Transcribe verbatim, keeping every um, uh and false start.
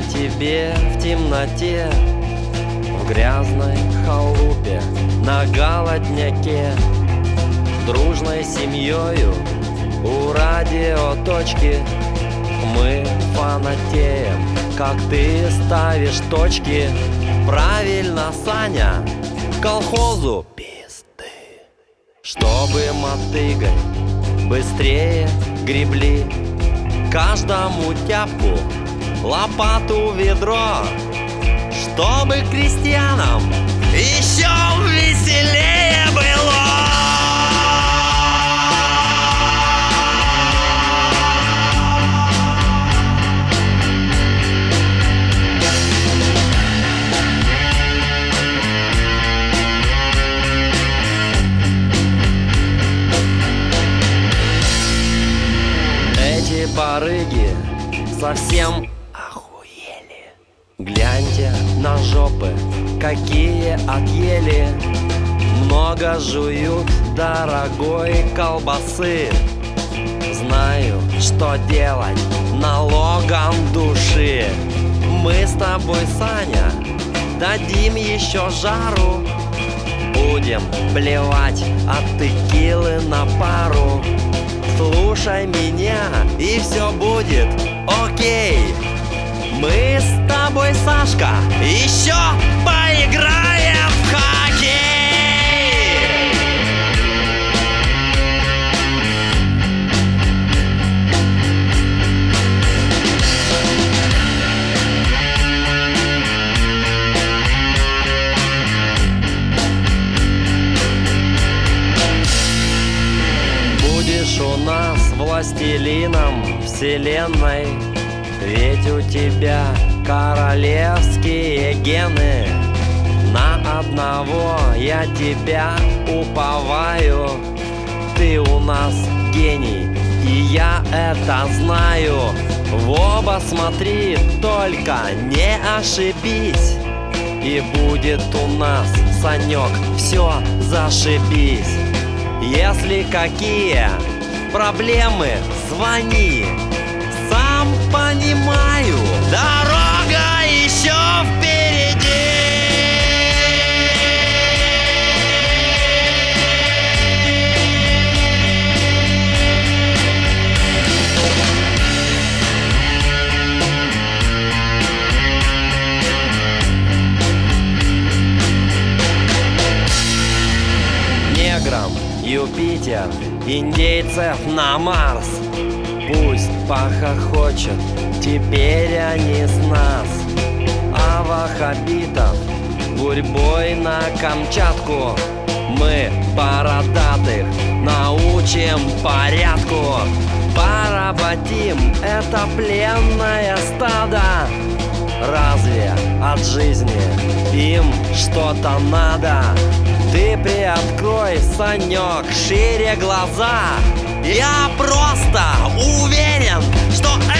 тебе в темноте, в грязной халупе, на голодняке, дружной семьёю у радиоточки. Мы фанатеем, как ты ставишь точки. Правильно, Саня, колхозу пизды. Чтобы мотыгой быстрее гребли, каждому тяпку, лопату, ведро, чтобы крестьянам еще веселее было. Эти барыги совсем охуели. Гляньте на жопы, какие отъели. Много жуют дорогой колбасы. Знаю, что делать налогом души. Мы с тобой, Саня, дадим еще жару. Будем блевать от текилы на пару. Слушай меня, и все будет окей. Мы с тобой, Сашка, еще поиграем в хоккей. Будешь у нас властелином вселенной, ведь у тебя королевские гены. На одного я тебя уповаю. Ты у нас гений, и я это знаю. В оба смотри, только не ошибись, и будет у нас, Санек, все зашибись. Если какие проблемы, звони. Сам понимаю, дорога еще впереди. Неграм Юпитер, индейцев на Марс. Пусть похохочут теперь они с нас, а ваххабитов гурьбой на Камчатку. Мы бородатых научим порядку. Поработим это пленное стадо. Разве от жизни им что-то надо? Ты приоткрой, Санек, шире глаза. Я просто уверен, что